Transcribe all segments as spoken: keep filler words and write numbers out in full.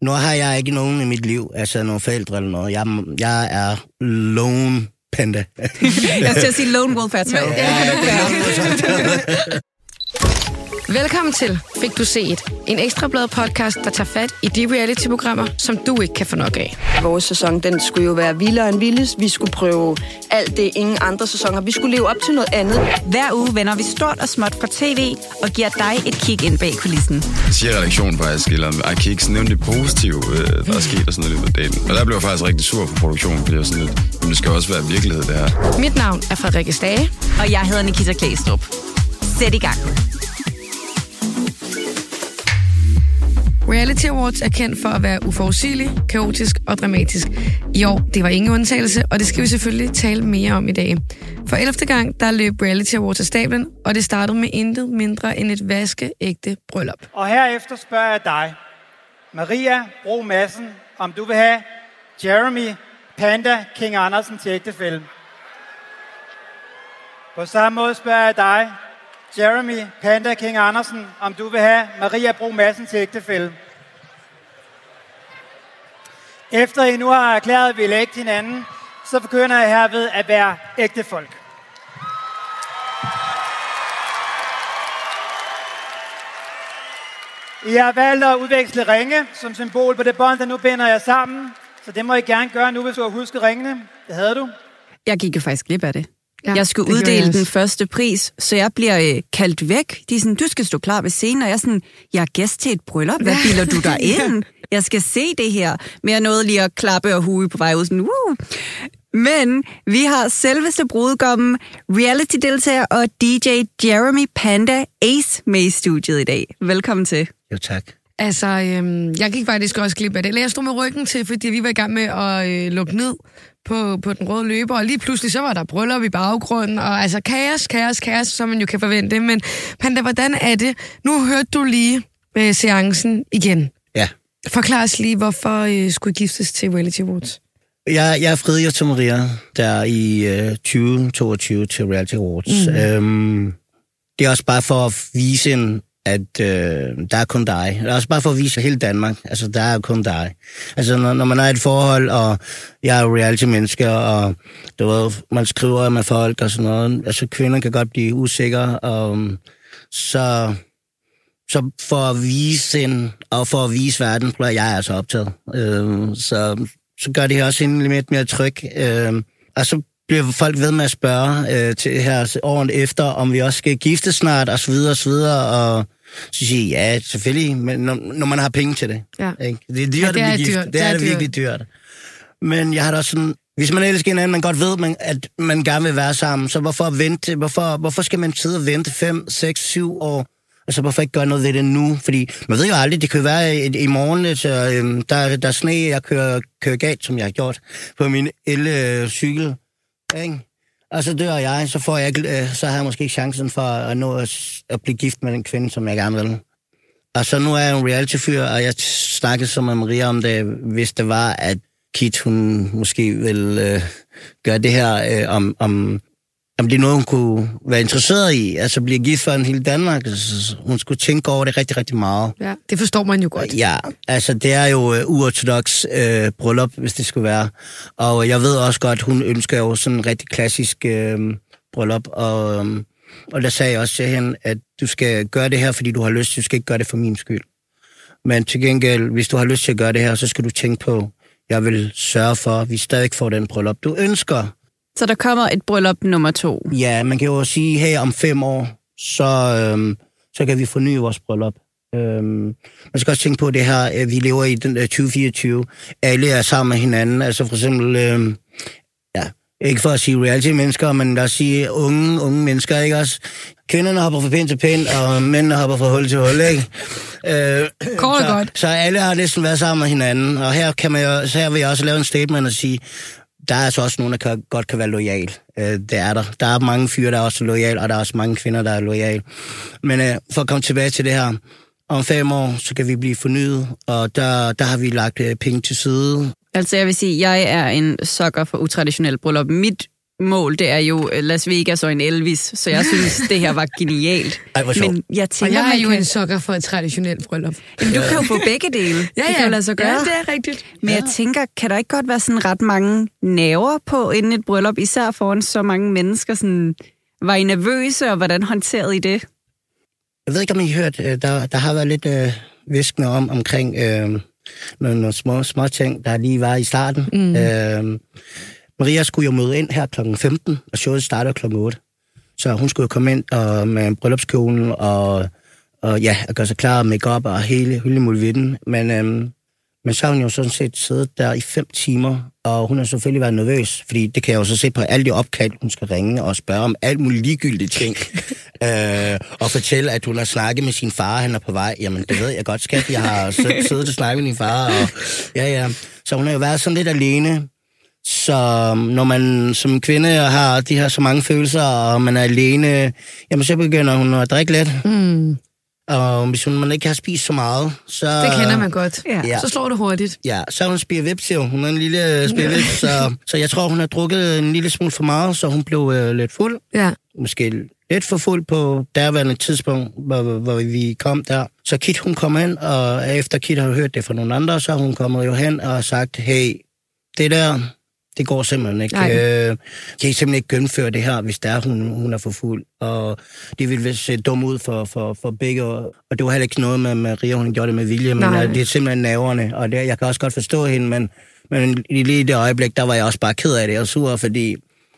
Nu har jeg ikke nogen i mit liv, altså nogle forældre eller noget. Jeg, jeg er lone panda. Jeg skal sige lone wolf er taget. Ja, det kan du ikke. Velkommen til Fik du set? En ekstrablad podcast, der tager fat i de reality-programmer, som du ikke kan få nok af. Vores sæson, den skulle jo være vildere end vildest. Vi skulle prøve alt det, ingen andre sæsoner. Vi skulle leve op til noget andet. Hver uge vender vi stort og småt fra tv og giver dig et kig ind bag kulissen. Jeg siger redaktionen faktisk, eller ej, kan I ikke nævne det positive, øh, der er sket og sådan noget lidt af daten. Og der blev jeg faktisk rigtig sur for produktionen, fordi jeg var sådan lidt, men det skal også være virkelighed, det her. Mit navn er Frederikke Stage. Og jeg hedder Nikita Klæstrup. Sæt i gang. Reality Awards er kendt for at være uforudsigelig, kaotisk og dramatisk. I år, det var ingen undtagelse, og det skal vi selvfølgelig tale mere om i dag. For ellevte gang, der løb Reality Awards af stablen, og det startede med intet mindre end et vaskeægte bryllup. Og herefter spørger jeg dig, Maria Bro Madsen, om du vil have Jeremy Panda King Andersen til ægtefælle. På samme måde spørger jeg dig, Jeremy Panda King Andersen, om du vil have Maria Bro Madsen til ægtefælle. Efter I nu har erklæret, at vi vil ægte hinanden, så begynder jeg herved at være ægtefolk. I har valgt at udveksle ringe som symbol på det bånd, der nu binder jer sammen. Så det må I gerne gøre nu, hvis du har husket ringene. Det havde du. Jeg gik jo faktisk glip af det. Ja, jeg skulle uddele jeg den første pris, så jeg bliver øh, kaldt væk. De er sådan, du skal stå klar ved scenen, og jeg er sådan, jeg er gæst til et bryllup. Hvad bilder du dig ind? Jeg skal se det her. Men jeg nåede lige at klappe og huge på vej ud. Sådan, uh. Men vi har selveste brudgommen, reality-deltager og D J Jeremy Panda Ace med i studiet i dag. Velkommen til. Jo, tak. Altså, øhm, jeg gik faktisk også glip af det. Eller jeg stod med ryggen til, fordi vi var i gang med at øh, lukke ned på, på den røde løber, og lige pludselig så var der bryllup i baggrunden, og altså kaos, kaos, kaos, som man jo kan forvente. Men Panda, hvordan er det? Nu hørte du lige øh, seancen igen. Ja. Forklar os lige, hvorfor øh, skulle I giftes til Reality Awards? Jeg, jeg er Fredrik og til Maria, der i øh, tyve toogtyve til Reality Awards. Mm. Øhm, det er også bare for at vise en, at øh, der er kun dig. Det er også bare for at vise hele Danmark. Altså, der er kun dig. Altså, når, når man er i et forhold, og jeg er reality-menneske, og du ved, man skriver med folk og sådan noget. Altså, kvinder kan godt blive usikre, og så, så for at vise en, og for at vise verden, bliver jeg altså optaget. Øh, så, så gør det også en lidt mere tryg. Øh, og så bliver folk ved med at spørge øh, til her året efter, om vi også skal gifte snart, og så videre, og så videre, og så siger jeg, ja, selvfølgelig, men når, når man har penge til det. Ja. Ikke? Det er dyrt ja, det er at blive gift. dyrt. Det er, det er det virkelig dyrt. Men jeg har da også sådan, hvis man elsker hinanden, man godt ved, man, at man gerne vil være sammen, så hvorfor vente, hvorfor, hvorfor skal man sidde og vente fem, seks, syv år? Altså, hvorfor ikke gøre noget ved det nu? Fordi man ved jo aldrig, det kan jo være i, i morgen, så, øhm, der, der er sne, jeg kører, kører galt, som jeg har gjort, på min el-cykel. Ikke? Og så dør jeg, så får jeg øh, så har jeg måske ikke chancen for at nå at, at blive gift med en kvinde, som jeg gerne vil. Og så nu er jeg en reality-fyr, og jeg snakkede så med Maria om det, hvis det var, at Kit, hun måske ville øh, gøre det her, øh, om, om, om det er noget, hun kunne være interesseret i, altså blive gift for en hele Danmark. Altså, hun skulle tænke over det rigtig, rigtig meget. Ja, det forstår man jo godt. Ja, altså det er jo uh, uortodox uh, bryllup, hvis det skulle være. Og jeg ved også godt, hun ønsker jo sådan en rigtig klassisk uh, bryllup. Og, um, og der sagde jeg også til hende, at du skal gøre det her, fordi du har lyst. Du skal ikke gøre det for min skyld. Men til gengæld, hvis du har lyst til at gøre det her, så skal du tænke på, jeg vil sørge for, at vi stadig får den bryllup, du ønsker. Så der kommer et bryllup nummer to. Ja, man kan jo sige, her om fem år, så, øhm, så kan vi forny vores bryllup. Øhm, man skal også tænke på det her, vi lever i den tyve fireogtyve. Alle er sammen med hinanden. Altså for eksempel, øhm, ja, ikke for at sige reality-mennesker, men lad os sige unge, unge mennesker, ikke også? Kvinderne hopper fra pind til pind, og mændene hopper fra hul til hul, ikke? Øh, Kort så, godt. Så alle har næsten været sammen med hinanden, og her, kan man jo, så her vil jeg også lave en statement og sige, der er altså også nogen, der kan, godt kan være loyal. Øh, det er der. Der er mange fyre, der er også loyal, og der er også mange kvinder, der er loyal. Men øh, for at komme tilbage til det her, om fem år, så kan vi blive fornyet, og der, der har vi lagt øh, penge til side. Altså jeg vil sige, jeg er en sokker for utraditionel bryllup. Mit mål, det er jo Las Vegas og en Elvis, så jeg synes, det her var genialt. Ej, hvor sjovt. Men jeg tænker, Og jeg er jo kan... en sukker for et traditionelt bryllup. Jamen, du kan jo få begge dele. Ja, Det kan jo lade sig gøre. Ja, det er rigtigt. Men jeg tænker, kan der ikke godt være sådan ret mange nerver på inden et bryllup, især foran så mange mennesker? Sådan, var I nervøse, og hvordan håndterede I det? Jeg ved ikke, om I har hørt, der, der har været lidt øh, viskende om omkring øh, nogle, nogle små, små ting, der lige var i starten. Mm. Øh, Maria skulle jo møde ind her klokken femten, og showet starter klokken otte. Så hun skulle jo komme ind og, med bryllupskjolen og, og ja, at gøre sig klar med make-up og hele, hele muligheden. Men, øhm, men så har hun jo sådan set siddet der i fem timer, og hun har selvfølgelig været nervøs, fordi det kan jeg jo så se på alle de opkald, hun skal ringe og spørge om alt muligt ligegyldige ting. øh, og fortælle, at hun har snakket med sin far, han er på vej. Jamen, det ved jeg godt, skat. Jeg har siddet og snakket med din far. Og, ja, ja. Så hun har jo været sådan lidt alene. Så når man som kvinde har de her så mange følelser, og man er alene, jamen så begynder hun at drikke lidt. Mm. Og hvis hun man ikke har spist så meget, så... Det kender man godt. Ja. Så slår det hurtigt. Ja, så er hun spirvips jo. Hun er en lille spirvips, så, så jeg tror, hun har drukket en lille smule for meget, så hun blev øh, lidt fuld. Ja. Måske lidt for fuld på derværende tidspunkt, hvor, hvor vi kom der. Så Kit, hun kom ind, og efter Kit har hørt det fra nogle andre, så hun kommet jo hen og sagt, hey, det der... Det går simpelthen ikke. Øh, kan I simpelthen ikke gennemføre det her, hvis der er, hun, hun er for fuld. Og det ville se dumt ud for, for, for begge. Og det var heller ikke noget med Maria, hun gjorde det med vilje, men Nej. det er simpelthen nerverne. Og det, jeg kan også godt forstå hende, men, men lige i det øjeblik, der var jeg også bare ked af det og sur, fordi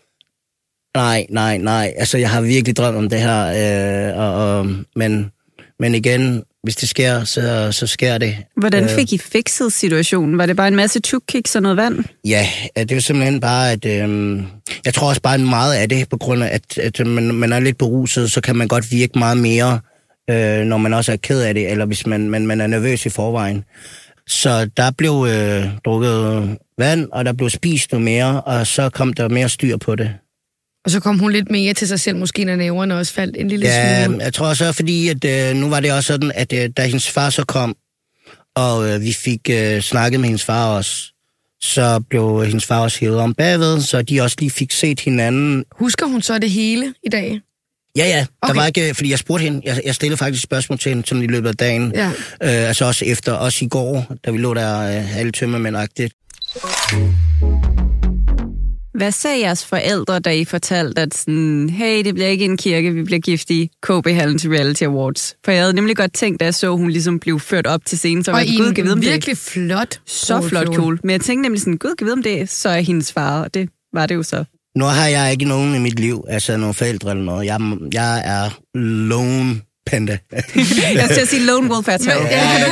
nej, nej, nej. Altså, jeg har virkelig drømt om det her. Øh, og, og, men, men igen... Hvis det sker, så, så sker det. Hvordan fik I fikset situationen? Var det bare en masse tukkiks og noget vand? Ja, det var simpelthen bare, at øh, jeg tror også bare meget af det, på grund af, at, at man, man er lidt beruset, så kan man godt virke meget mere, øh, når man også er ked af det, eller hvis man, man, man er nervøs i forvejen. Så der blev øh, drukket vand, og der blev spist noget mere, og så kom der mere styr på det. Og så kom hun lidt mere til sig selv, måske når næverne også faldt en lille ja, smule. Jeg tror også, fordi at, øh, nu var det også sådan, at øh, da hendes far så kom, og øh, vi fik øh, snakket med hendes far også, så blev hendes far også hævet om bagved, så de også lige fik set hinanden. Husker hun så det hele i dag? Ja, ja. Der Okay. var ikke, fordi jeg spurgte hende, jeg, jeg stillede faktisk spørgsmål til hende sådan i løbet af dagen. Ja. Øh, altså også efter, også i går, da vi lå der øh, alle tømmermænd-agtigt. Hvad sagde jeres forældre, da I fortalte, at sådan, hey, det bliver ikke en kirke, vi bliver gift i K B-hallen til Reality Awards? For jeg havde nemlig godt tænkt, da jeg så, hun ligesom blev ført op til scenen, så var Og jeg, i gud, kan vide om en det. virkelig flot Så flot kjole. Men jeg tænkte nemlig sådan, gud, kan vide om det, så er hendes far, og det var det jo så. Nu har jeg ikke nogen i mit liv, altså nogle forældre eller noget. Jeg, jeg er lone panda. Jeg skal sige lone wolf at ja,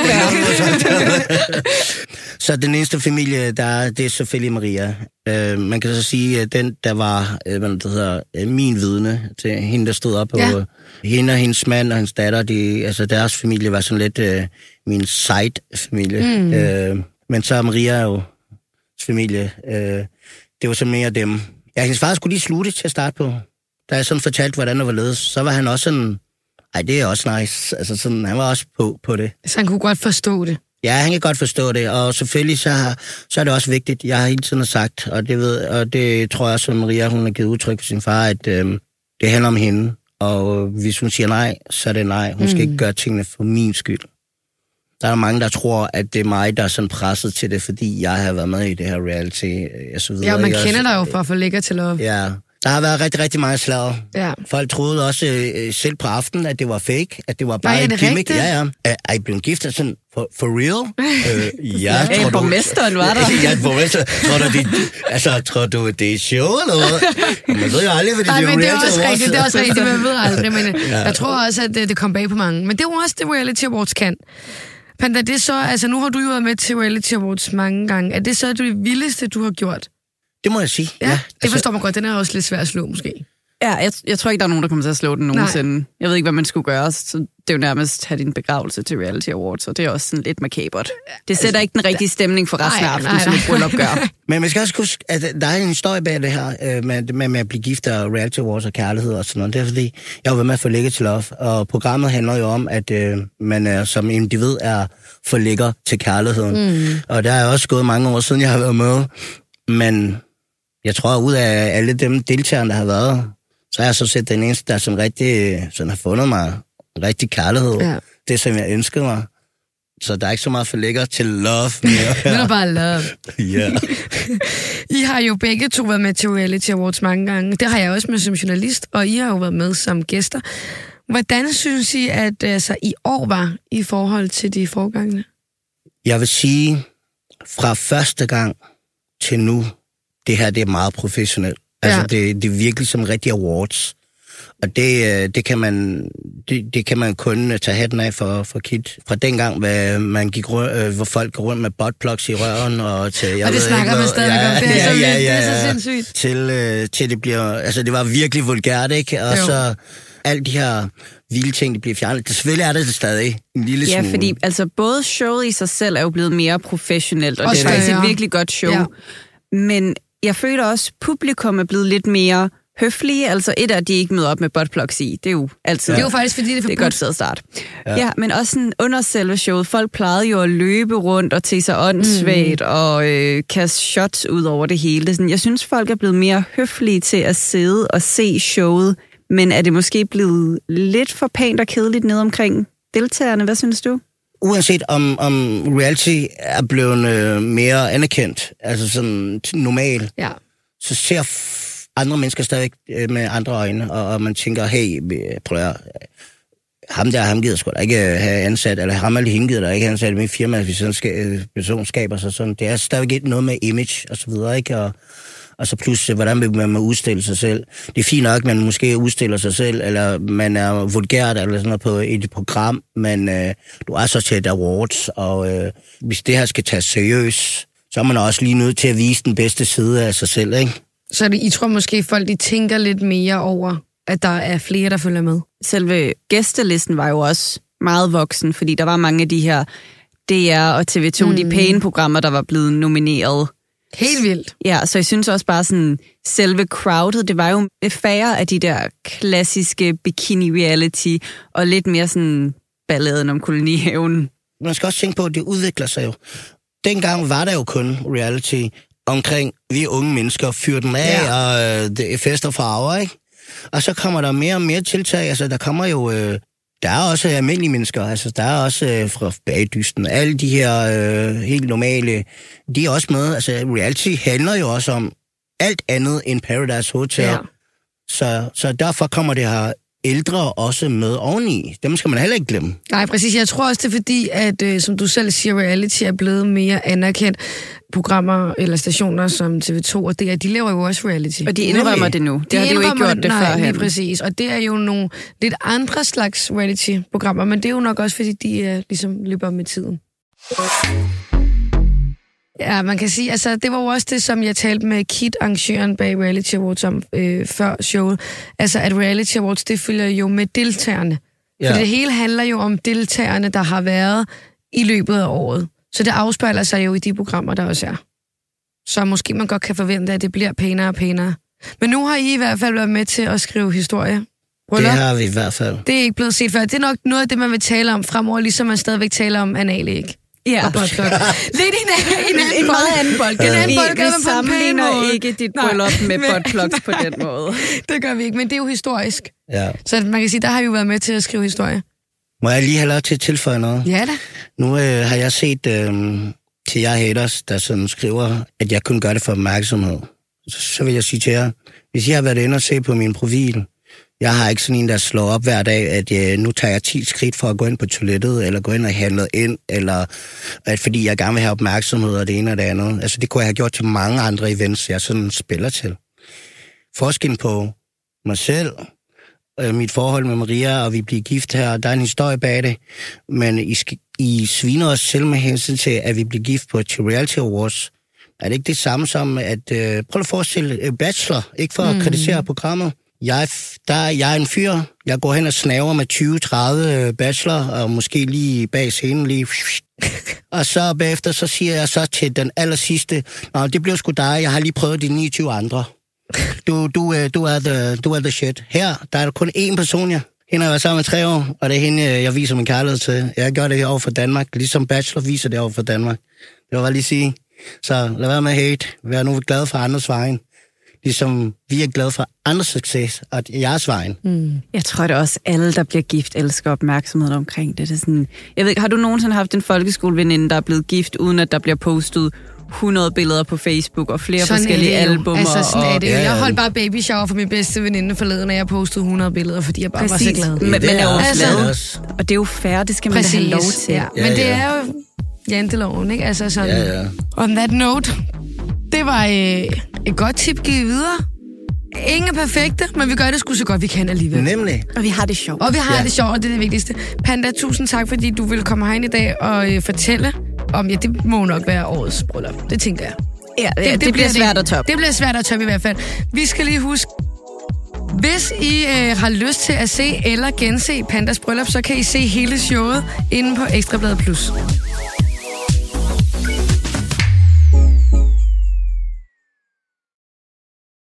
Så den eneste familie, der er, det er selvfølgelig Maria. Uh, man kan så sige, at den, der var uh, hvad det hedder, uh, min vidne, til hende, der stod op, ja. Og hende og hendes mand og hendes datter, de, altså deres familie var sådan lidt uh, min side-familie. Mm. Uh, men så er Maria jo familie. Uh, det var så mere dem. Ja, hendes far skulle lige slutte til at starte på. Da jeg sådan fortalte, hvordan det var ledes, så var han også sådan, ej, det er også nice. Altså sådan, han var også på, på det. Så han kunne godt forstå det. Ja, han kan godt forstå det, og selvfølgelig så, har, så er det også vigtigt, jeg har hele tiden sagt, og det, ved, og det tror jeg også, at Maria hun har givet udtryk for sin far, at øh, det handler om hende, og hvis hun siger nej, så er det nej. Hun skal mm. ikke gøre tingene for min skyld. Der er mange, der tror, at det er mig, der er sådan presset til det, fordi jeg har været med i det her reality. Og så videre. Ja, man ikke? kender dig jo fra For Lækker til Love. Ja, der har været rigtig, rigtig meget slag. Ja. Folk troede også øh, selv på aftenen, at det var fake, at det var bare Nej, en gimmick. rigtigt? Ja, ja. Er, er I blevet gift? Sådan, for, for real? øh, ja, Ja, tror du... borgmesteren var der. Ja, borgmesteren. Tror du, det, altså, tror du, det er show eller noget? Man ved jo aldrig, fordi Nej, det er men det er reality også awards. rigtigt, det er også rigtigt, man ved aldrig, men Ja. jeg tror også, at det, det kom bag på mange. Men det er jo også det, Reality Awards kan. Panda, det er så, altså nu har du jo været med til Reality Awards mange gange. Er det så det vildeste, du har gjort? Det må jeg sige. Ja, Ja, det altså, forstår man godt. Den er også lidt svær at slå, måske. Ja, jeg, jeg tror ikke, der er nogen, der kommer til at slå den nogensinde. Nej. Jeg ved ikke, hvad man skulle gøre, så det er jo nærmest have din begravelse til Reality Awards, og det er også sådan lidt makabert. Det sætter ikke den rigtige stemning for resten af Nej, aftenen, nej, som nej. et bryllup gør. Men man skal også huske, at der er en historie bag det her, øh, med, med, med at blive gift og reality awards og kærlighed og sådan noget. Det er fordi, jeg har været med for Lækker til Love, og programmet handler jo om, at øh, man er, som individ er for lækker til kærligheden. Mm. Og der er også gået mange år siden, jeg har været med, men Jeg tror, ud af alle dem deltagere, der har været, så har jeg så set den eneste, der sådan rigtig, sådan har fundet mig rigtig kærlighed. Ja. Det, som jeg ønskede mig. Så der er ikke så meget for lækker til love mere. Det er bare love. Ja. I har jo begge to været med til Reality Awards mange gange. Det har jeg også med som journalist, og I har jo været med som gæster. Hvordan synes I, at altså, i år var i forhold til de forgangne? Jeg vil sige, fra første gang til nu, det her det er meget professionelt. Altså, ja. det, det er virkelig som rigtig awards. Og det, det, kan man, det, det kan man kun tage hatten af for, for Kit. Fra dengang, hvor, man gik rundt, hvor folk går rundt med buttplugs i røven. Og, til, jeg og det ved snakker ikke, man stadig ja, om. Det er, ja, så, ja, ja, det er så sindssygt. Til, til det bliver... Altså, det var virkelig vulgært, ikke? Og jo. Så alle de her vilde ting, de bliver fjernet. Det selvfølgelig er det stadig en lille smule. Ja, fordi altså, både showet i sig selv er jo blevet mere professionelt, og, og det er faktisk ja. et virkelig godt show. Ja. Men jeg føler også, at publikum er blevet lidt mere høflige. Altså et af, at de ikke møder op med buttplugs i. Det er jo altid... Ja. Det er jo faktisk, fordi det er for det er godt sted at starte. Ja. ja, men også sådan under selve showet. Folk plejede jo at løbe rundt og tage sig åndssvagt mm. og øh, kaste shots ud over det hele. Det sådan, jeg synes, folk er blevet mere høflige til at sidde og se showet, men er det måske blevet lidt for pænt og kedeligt ned omkring deltagerne? Hvad synes du? Uanset om, om reality er blevet øh, mere anerkendt, altså sådan normal, ja. så ser f- andre mennesker stadig øh, med andre øjne, og, og man tænker, hey, prøv at ham der, ham gider sgu da ikke have ansat, eller ham eller hende gider der ikke have ansat i mit firma, hvis sådan en person skaber sig sådan. Det er stadig noget med image og så videre, ikke? Og, og så plus, hvordan vil man udstille sig selv. Det er fint nok, at man måske udstiller sig selv, eller man er vulgært eller sådan noget på et program, men øh, du er så til et awards, og øh, hvis det her skal tages seriøst, så er man også lige nødt til at vise den bedste side af sig selv, ikke? Så det, I tror måske, folk de tænker lidt mere over, at der er flere, der følger med? Selve gæstelisten var jo også meget voksen, fordi der var mange af de her D R og T V to, mm. de pæne programmer, der var blevet nomineret. Helt vildt. Ja, så jeg synes også bare sådan, selve crowdet, det var jo færre af de der klassiske bikini-reality, og lidt mere sådan balladen om kolonihaven. Man skal også tænke på, at det udvikler sig jo. Dengang var der jo kun reality omkring, vi unge mennesker fyrer den af, ja. og øh, det er fest og farver, ikke? Og så kommer der mere og mere tiltag, altså der kommer jo... Øh, Der er også almindelige mennesker, altså der er også øh, fra bagdysten, alle de her øh, helt normale, de er også med, altså reality handler jo også om alt andet end Paradise Hotel, ja. så, så derfor kommer det her ældre også med oveni. Dem skal man heller ikke glemme. Nej, præcis. Jeg tror også, det er fordi, at øh, som du selv siger, reality er blevet mere anerkendt. Programmer eller stationer som T V to og D R, de laver jo også reality. Og de indrømmer det nu. Det de har de jo ikke gjort det nej, før. Nej, lige præcis. Og det er jo nogle lidt andre slags reality-programmer, men det er jo nok også, fordi de øh, ligesom løber med tiden. Ja, man kan sige, altså det var jo også det, som jeg talte med Kit, arrangøren bag Reality Awards om øh, før showet. Altså at Reality Awards, det følger jo med deltagerne. Ja. For det hele handler jo om deltagerne, der har været i løbet af året. Så det afspejler sig jo i de programmer, der også er. Så måske man godt kan forvente, at det bliver pænere og pænere. Men nu har I i hvert fald været med til at skrive historie. Bryllup. Det har vi i hvert fald. Det er ikke blevet set før. Det er nok noget af det, man vil tale om fremover, ligesom man stadigvæk taler om anal-æg. Ja. Lidt en, en, en, en meget anden bold. En anden vi, bold vi sammenligner ikke dit bryllup med buttplugs på den måde. Det gør vi ikke, men det er jo historisk. Ja. Så man kan sige, der har vi jo været med til at skrive historie. Må jeg lige have lov til at tilføje noget? Ja da. Nu øh, har jeg set øh, til jer haters, der sådan skriver, at jeg kun gør det for opmærksomhed. Så, så vil jeg sige til jer, hvis I har været inde og se på min profil, jeg har ikke sådan en, der slår op hver dag, at jeg, nu tager jeg ti skridt for at gå ind på toilettet, eller gå ind og handle ind, eller at fordi jeg gerne vil have opmærksomhed og det ene og det andet. Altså det kunne jeg have gjort til mange andre events, jeg sådan spiller til. Forskellen på mig selv, mit forhold med Maria, og vi bliver gift her, der er en historie bag det, men I, I sviner os selv med hensyn til, at vi bliver gift på til Reality Awards. Er det ikke det samme som, at øh, prøv at forestille uh, Bachelor, ikke for at mm. kritisere programmet. Jeg, der, jeg er en fyr, jeg går hen og snaver med tyve tredive bachelor, og måske lige bag scenen lige. Og så bagefter, så siger jeg så til den aller sidste, nå, det blev sgu dig, jeg har lige prøvet de niogtyve andre. Du, du, du, er the, du er the shit. Her, der er kun én person, jeg. Hende har været sammen med tre år, og det er hende, jeg viser min kærlighed til. Jeg gør det over for Danmark, ligesom Bachelor viser det over for Danmark. Det var bare lige sige. Så lad være med hate. Vær nu glad for andres vejen. ligesom vi er glade for andres succes og jeres vejen. Mm. Jeg tror det også, alle, der bliver gift, elsker opmærksomheden omkring det. Det er sådan, jeg ved ikke, har du nogensinde haft en folkeskoleveninde, der er blevet gift, uden at der bliver postet hundrede billeder på Facebook og flere sådan forskellige albummer? Altså, sådan og, er det jo. Jeg holdt bare baby shower for min bedste veninde forleden, og jeg postede hundrede billeder, fordi jeg bare Præcis. var så glad. Men, men er også altså, glad. Og det er jo fair, det skal man da have lov til. Ja. Ja, Men det ja. er jo janteloven, ikke? Altså sådan. Ja, ja. On that note, det var øh, et godt tip givet videre. Ingen er perfekte, men vi gør det sgu så godt, vi kan alligevel. Nemlig. Og vi har det sjovt. Og vi har Ja. det sjovt, og det er det vigtigste. Panda, tusind tak, fordi du ville komme herind i dag og øh, fortælle om, ja, det må nok være årets bryllup. Det tænker jeg. Ja, det, det, det bliver svært at toppe. Det bliver svært at toppe i hvert fald. Vi skal lige huske, hvis I øh, har lyst til at se eller gense Pandas bryllup, så kan I se hele showet inde på Ekstra Bladet Plus.